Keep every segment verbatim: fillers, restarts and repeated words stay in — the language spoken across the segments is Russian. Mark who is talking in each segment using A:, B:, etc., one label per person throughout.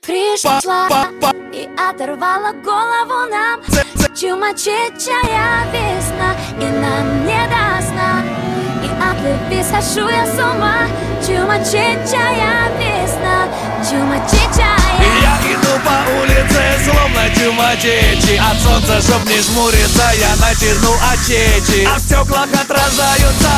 A: Пришла и оторвала голову нам. Чумачечая весна, и нам не до сна. И от любви схожу я с ума. Чумачечая весна, чумачечая.
B: Я иду по улице, словно чумачечи. От солнца, чтоб не жмуриться, я натяну очечи. А в стеклах отражаются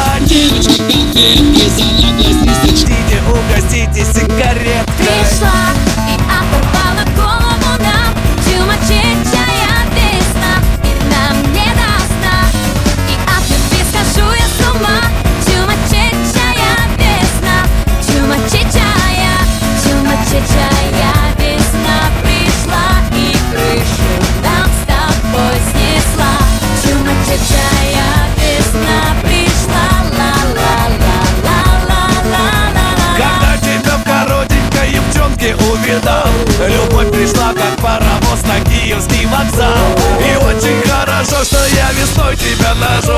B: Хотите, угоститесь сигареткой.
A: Пришла и оторвала голову нам. Чумачечая весна, и нам не до сна. И от любви схожу я с ума. Чумачечая весна, чумачечая, чумачечая весна. Пришла и крышу нам с тобой снесла. Чумачечая весна пришла, ла-ла-ла-ла-ла-ла-ла.
B: Когда тебя в коротенькой юбчонке увидал, любовь пришла, как паровоз на Киевский вокзал. И очень хорошо, что я весной тебя нашел.